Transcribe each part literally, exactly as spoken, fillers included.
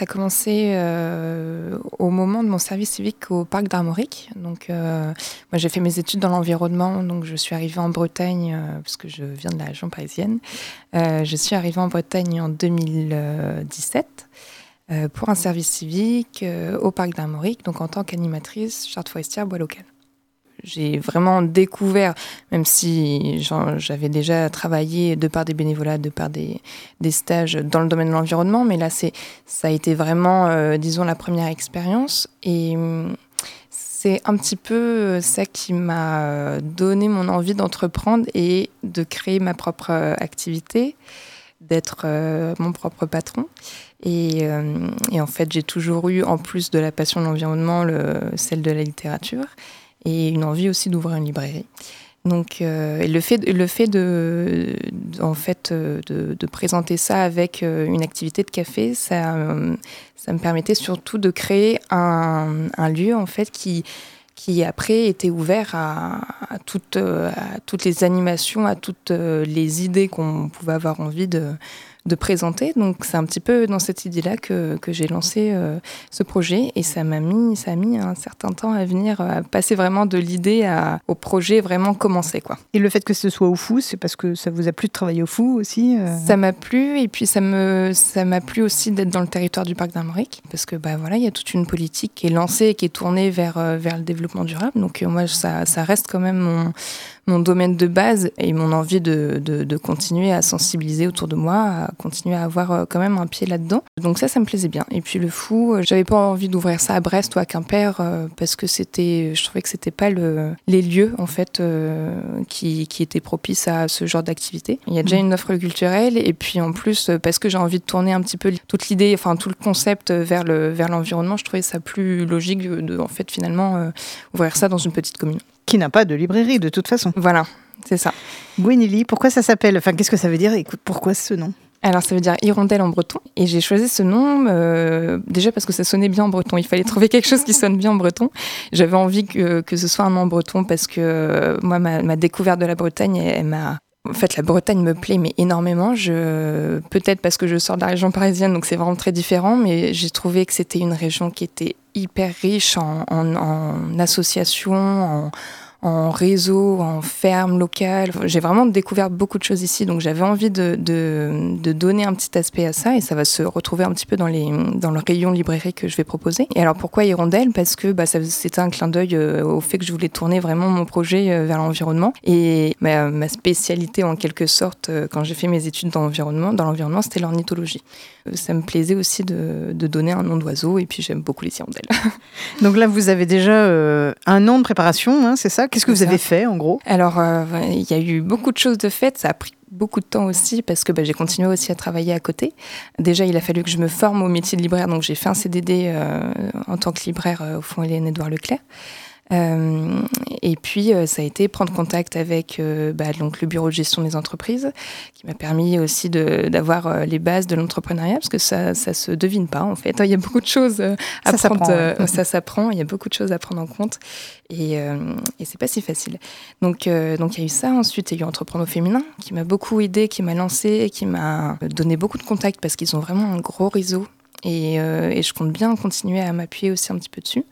ça a commencé euh, au moment de mon service civique au parc d'Armorique. Donc, euh, moi, j'ai fait mes études dans l'environnement, donc je suis arrivée en Bretagne, euh, parce que je viens de la région parisienne. Euh, je suis arrivée en Bretagne en deux mille dix-sept euh, pour un service civique euh, au parc d'Armorique, donc en tant qu'animatrice charte forestière bois local. J'ai vraiment découvert, même si genre, j'avais déjà travaillé de par des bénévolats, de par des, des stages dans le domaine de l'environnement, mais là, c'est, ça a été vraiment, euh, disons, la première expérience. Et c'est un petit peu ça qui m'a donné mon envie d'entreprendre et de créer ma propre activité, d'être euh, mon propre patron. Et, euh, et en fait, j'ai toujours eu, en plus de la passion de l'environnement, le, celle de la littérature. Et une envie aussi d'ouvrir une librairie. Donc, euh, le fait, le fait de, de, en fait, de, de présenter ça avec une activité de café, ça, ça me permettait surtout de créer un, un lieu en fait qui, qui après était ouvert à, à, toutes, à toutes les animations, à toutes les idées qu'on pouvait avoir envie de de présenter. Donc, c'est un petit peu dans cette idée-là que, que j'ai lancé euh, ce projet. Et ça m'a mis, ça a mis un certain temps à venir, à passer vraiment de l'idée à, au projet vraiment commencer, quoi. Et le fait que ce soit au Fou, c'est parce que ça vous a plu de travailler au Fou aussi euh... Ça m'a plu. Et puis, ça, me, ça m'a plu aussi d'être dans le territoire du parc d'Armorique. Parce que, bah, voilà, il y a toute une politique qui est lancée et qui est tournée vers, euh, vers le développement durable. Donc, euh, moi, ça, ça reste quand même mon... mon domaine de base et mon envie de, de, de continuer à sensibiliser autour de moi, à continuer à avoir quand même un pied là-dedans. Donc ça, ça me plaisait bien. Et puis le Fou, j'avais pas envie d'ouvrir ça à Brest ou à Quimper euh, parce que c'était, je trouvais que c'était pas le, les lieux en fait euh, qui, qui étaient propices à ce genre d'activité. Il y a déjà une offre culturelle et puis en plus parce que j'ai envie de tourner un petit peu toute l'idée, enfin tout le concept vers le vers l'environnement, je trouvais ça plus logique de en fait finalement euh, ouvrir ça dans une petite commune. Qui n'a pas de librairie, de toute façon. Voilà, c'est ça. Gwenily, pourquoi ça s'appelle ? Enfin, qu'est-ce que ça veut dire ? Écoute, pourquoi ce nom ? Alors, ça veut dire hirondelle en breton. Et j'ai choisi ce nom euh, déjà parce que ça sonnait bien en breton. Il fallait trouver quelque chose qui sonne bien en breton. J'avais envie que, que ce soit un nom en breton parce que euh, moi, ma, ma découverte de la Bretagne, elle, elle m'a... En fait, la Bretagne me plaît, mais énormément. Je... Peut-être parce que je sors de la région parisienne, donc c'est vraiment très différent, mais j'ai trouvé que c'était une région qui était hyper riche en, en, en associations, en... en réseau, en ferme locale. J'ai vraiment découvert beaucoup de choses ici, donc j'avais envie de, de, de donner un petit aspect à ça, et ça va se retrouver un petit peu dans, les, dans le rayon librairie que je vais proposer. Et alors pourquoi Hirondelle ? Parce que bah, ça, c'était un clin d'œil euh, au fait que je voulais tourner vraiment mon projet euh, vers l'environnement. Et ma, ma spécialité en quelque sorte, euh, quand j'ai fait mes études dans l'environnement, dans l'environnement c'était l'ornithologie. Euh, ça me plaisait aussi de, de donner un nom d'oiseau, et puis j'aime beaucoup les hirondelles. Donc là, vous avez déjà euh, un an de préparation, hein, c'est ça ? Qu'est-ce que vous avez fait, en gros ? Alors, euh, il y a eu beaucoup de choses de faites. Ça a pris beaucoup de temps aussi parce que bah, j'ai continué aussi à travailler à côté. Déjà, il a fallu que je me forme au métier de libraire. Donc, j'ai fait un C D D euh, en tant que libraire euh, au Fonds Hélène-Édouard Leclerc. Euh, et puis, euh, ça a été prendre contact avec euh, bah, donc, le bureau de gestion des entreprises qui m'a permis aussi de, d'avoir euh, les bases de l'entrepreneuriat parce que ça ne se devine pas, en fait. Il y a beaucoup de choses euh, à ça prendre. S'apprend, ouais. euh, ça s'apprend. Il y a beaucoup de choses à prendre en compte. Et, euh, et c'est pas si facile. Donc, euh, donc il y a eu ça. Ensuite, il y a eu Entreprendre au féminin qui m'a beaucoup aidée, qui m'a lancée, qui m'a donné beaucoup de contacts parce qu'ils ont vraiment un gros réseau. Et, euh, et je compte bien continuer à m'appuyer aussi un petit peu dessus.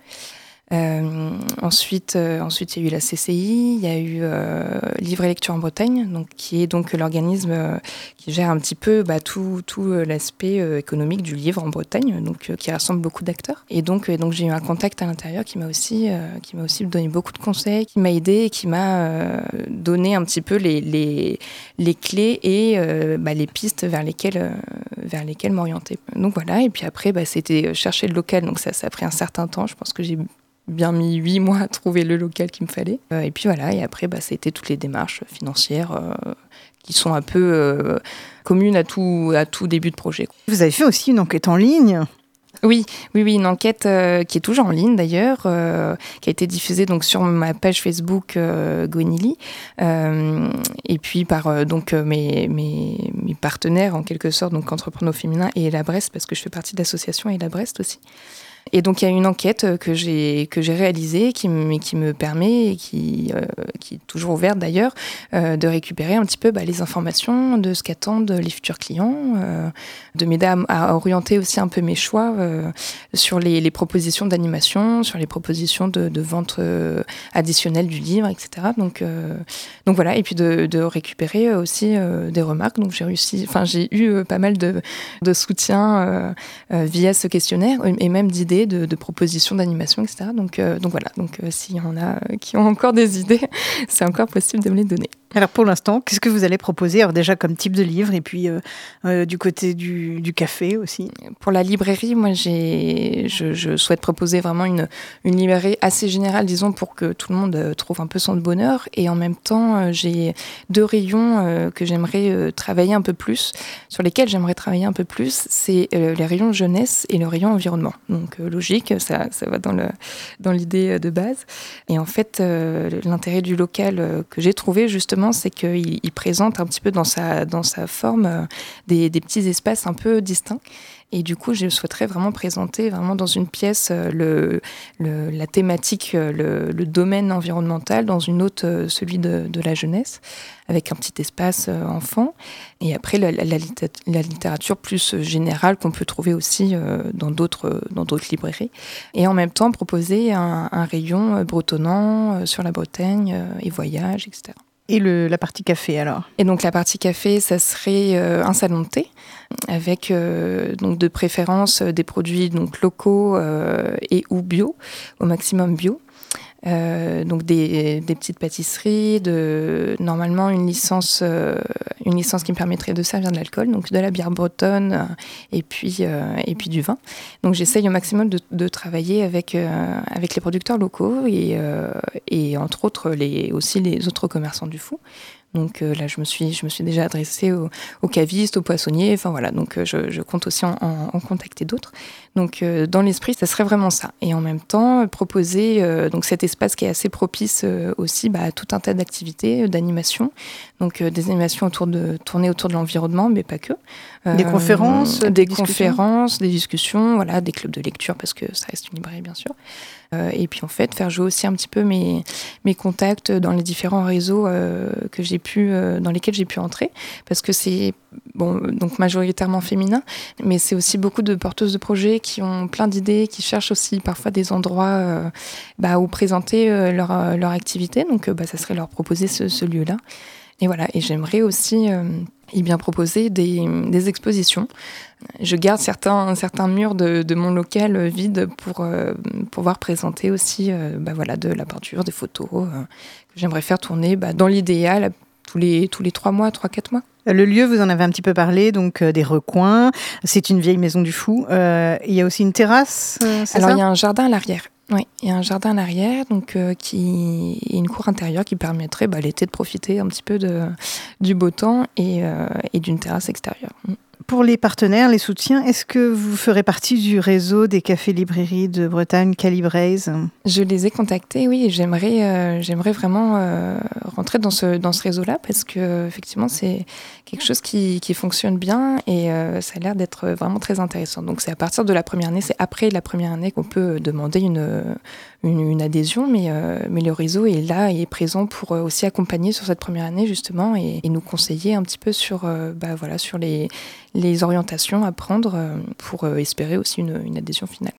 Euh, ensuite, euh, ensuite, il y a eu la C C I, il y a eu euh, Livre et Lecture en Bretagne, donc, qui est donc l'organisme euh, qui gère un petit peu bah, tout, tout euh, l'aspect euh, économique du livre en Bretagne, donc, euh, qui rassemble beaucoup d'acteurs. Et donc, euh, donc j'ai eu un contact à l'intérieur qui m'a aussi, euh, qui m'a aussi donné beaucoup de conseils, qui m'a aidé et qui m'a euh, donné un petit peu les, les, les clés et euh, bah, les pistes vers lesquelles, euh, vers lesquelles m'orienter. Donc voilà, et puis après, bah, c'était chercher le local, donc ça, ça a pris un certain temps, je pense que j'ai bien mis huit mois à trouver le local qu'il me fallait. Euh, et puis voilà, et après, bah, c'était toutes les démarches financières euh, qui sont un peu euh, communes à tout, à tout début de projet. Vous avez fait aussi une enquête en ligne ? Oui, oui, oui, une enquête euh, qui est toujours en ligne d'ailleurs, euh, qui a été diffusée donc sur ma page Facebook euh, Gwenily, euh, et puis par euh, donc mes, mes, mes partenaires en quelque sorte, donc Entrepreneurs au féminin et La Brest, parce que je fais partie de l'association et La Brest aussi. Et donc il y a une enquête que j'ai, que j'ai réalisée qui, m- qui me permet, et qui, euh, qui est toujours ouverte d'ailleurs, euh, de récupérer un petit peu bah, les informations de ce qu'attendent les futurs clients, euh, de m'aider à, à orienter aussi un peu mes choix euh, sur les, les propositions d'animation, sur les propositions de, de vente euh, additionnelle du livre, et cetera. Donc, euh, donc voilà, et puis de, de récupérer aussi euh, des remarques. Donc j'ai réussi, enfin j'ai eu euh, pas mal de, de soutien euh, euh, via ce questionnaire et même d'idées, de, de propositions d'animation, et cetera. Donc, euh, donc voilà, donc euh, s'il y en a euh, qui ont encore des idées, c'est encore possible de me les donner. Alors pour l'instant, qu'est-ce que vous allez proposer alors déjà comme type de livre et puis euh, euh, du côté du, du café aussi? Pour la librairie, moi j'ai, je, je souhaite proposer vraiment une, une librairie assez générale, disons, pour que tout le monde trouve un peu son bonheur. Et en même temps, euh, j'ai deux rayons euh, que j'aimerais euh, travailler un peu plus, sur lesquels j'aimerais travailler un peu plus. C'est euh, les rayons jeunesse et le rayon environnement. Donc euh, logique, ça, ça va dans, le, dans l'idée de base. Et en fait, euh, l'intérêt du local euh, que j'ai trouvé justement, c'est qu'il il présente un petit peu dans sa, dans sa forme euh, des, des petits espaces un peu distincts. Et du coup, je souhaiterais vraiment présenter vraiment dans une pièce euh, le, le, la thématique, euh, le, le domaine environnemental, dans une autre, euh, celui de, de la jeunesse, avec un petit espace euh, enfant. Et après, la, la, la, la littérature plus générale qu'on peut trouver aussi euh, dans, d'autres, dans d'autres librairies. Et en même temps, proposer un, un rayon bretonnant euh, sur la Bretagne euh, et voyage, et cetera. Et le, la partie café alors? Et donc la partie café, ça serait euh, un salon de thé avec euh, donc de préférence des produits donc locaux euh, et ou bio, au maximum bio. Euh, donc des, des petites pâtisseries, de, normalement une licence, euh, une licence qui me permettrait de servir de l'alcool, donc de la bière bretonne euh, et, puis, euh, et puis du vin. Donc j'essaye au maximum de, de travailler avec, euh, avec les producteurs locaux et, euh, et entre autres les, aussi les autres commerçants du Fou. Donc euh, là, je me suis, je me suis déjà adressée aux, aux cavistes, aux poissonniers. Enfin voilà, donc euh, je, je compte aussi en, en, en contacter d'autres. Donc euh, dans l'esprit, ça serait vraiment ça. Et en même temps, proposer euh, donc cet espace qui est assez propice euh, aussi bah, à tout un tas d'activités, euh, d'animations. Donc euh, des animations autour de, tournées autour de l'environnement, mais pas que. Euh, des conférences, des, des conférences, des discussions, voilà, des clubs de lecture parce que ça reste une librairie bien sûr. Euh, et puis en fait, faire jouer aussi un petit peu mes, mes contacts dans les différents réseaux euh, que j'ai pu, euh, dans lesquels j'ai pu entrer, parce que c'est bon, donc majoritairement féminin, mais c'est aussi beaucoup de porteuses de projets qui ont plein d'idées, qui cherchent aussi parfois des endroits euh, bah, où présenter euh, leur, leur activité. Donc euh, bah, ça serait leur proposer ce, ce lieu-là. Et voilà, et j'aimerais aussi euh, eh bien proposer des, des expositions. Je garde certains, certains murs de, de mon local vides pour euh, pouvoir présenter aussi euh, bah voilà, de la peinture, des photos euh, que j'aimerais faire tourner bah, dans l'idéal tous les, tous les trois mois, trois, quatre mois. Le lieu, vous en avez un petit peu parlé, donc euh, des recoins. C'est une vieille maison du Fou. Euh, il y a aussi une terrasse, euh, c'est Alors, ça ? Il y a un jardin à l'arrière. Oui, il y a un jardin à l'arrière, donc euh, qui et une cour intérieure qui permettrait bah, l'été de profiter un petit peu de, du beau temps et, euh, et d'une terrasse extérieure. Pour les partenaires, les soutiens, est-ce que vous ferez partie du réseau des cafés-librairies de Bretagne, Calibraise ? Je les ai contactés, oui, et j'aimerais, euh, j'aimerais vraiment euh, rentrer dans ce, dans ce réseau-là parce que effectivement c'est quelque chose qui, qui fonctionne bien et euh, ça a l'air d'être vraiment très intéressant. Donc c'est à partir de la première année, c'est après la première année qu'on peut demander une, une, une adhésion, mais, euh, mais le réseau est là et est présent pour aussi accompagner sur cette première année justement et, et nous conseiller un petit peu sur, euh, bah, voilà, sur les les orientations à prendre pour espérer aussi une, une adhésion finale.